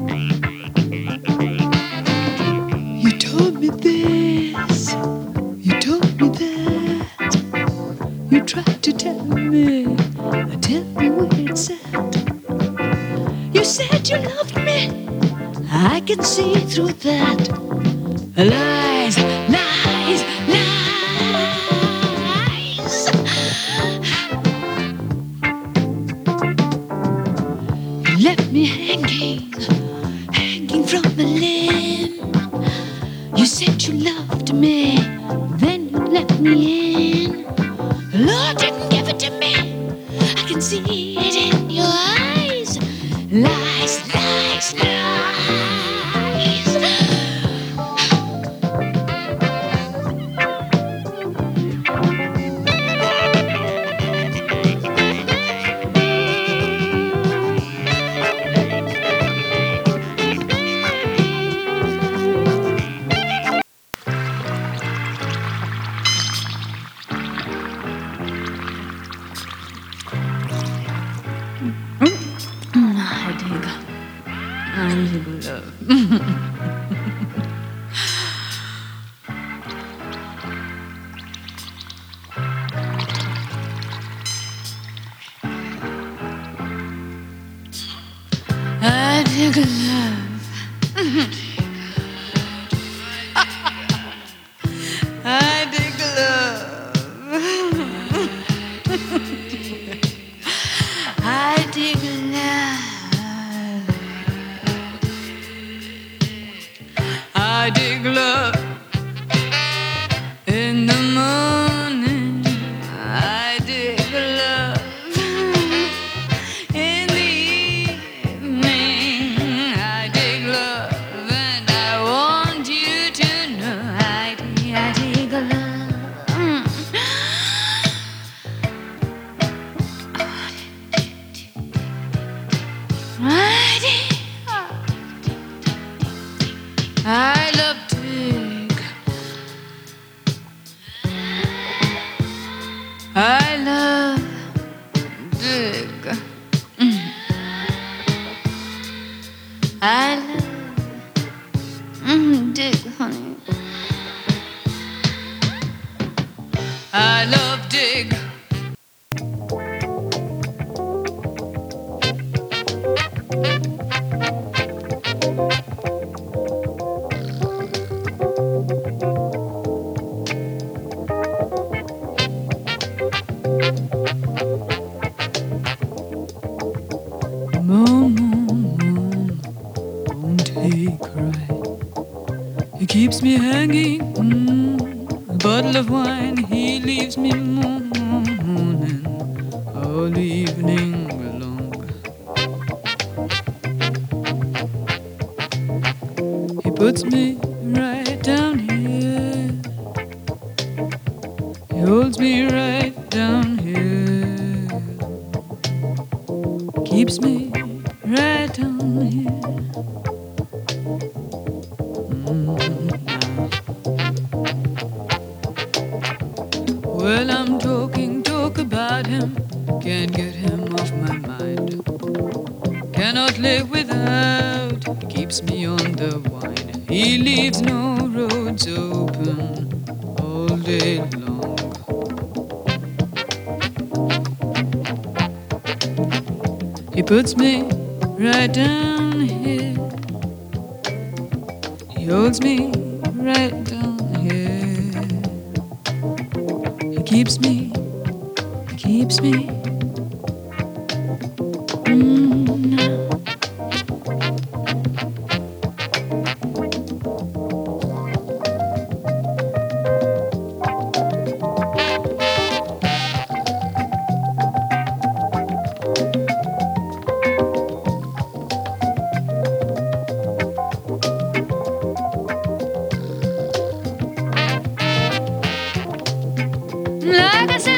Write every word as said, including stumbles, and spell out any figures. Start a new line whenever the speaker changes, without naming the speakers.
You told me this, you told me that. You tried to tell me, tell me where it's at. You said you loved me, I can see through that. Lies, lies, lies. You left me hanging, hanging from a limb. You said you loved me, then you let me in. The Lord didn't give it to me, I can see it in your eyes. Lies, lies, lies. I dig love. I dig love. I dig love. I dig love in the morning. I dig love in the evening. I dig love, and I want you to know I dig, I dig love. Mm. I dig. I love dig. I love dig. Mm. I love mm, dig, honey. I love dig. Moon, moon, moon, won't he cry? He keeps me hanging, mm, a bottle of wine. He leaves me moon, moon, mooning all evening long. He puts me right down here. He holds me right down here. Keeps me right down here. Mm. Well, I'm talking talk about him. Can't get him off my mind. Cannot live without. He keeps me on the wine. He leaves no roads open all day long. He puts me right down here. He holds me right down here. He keeps me, he keeps me. Mm. Like I said,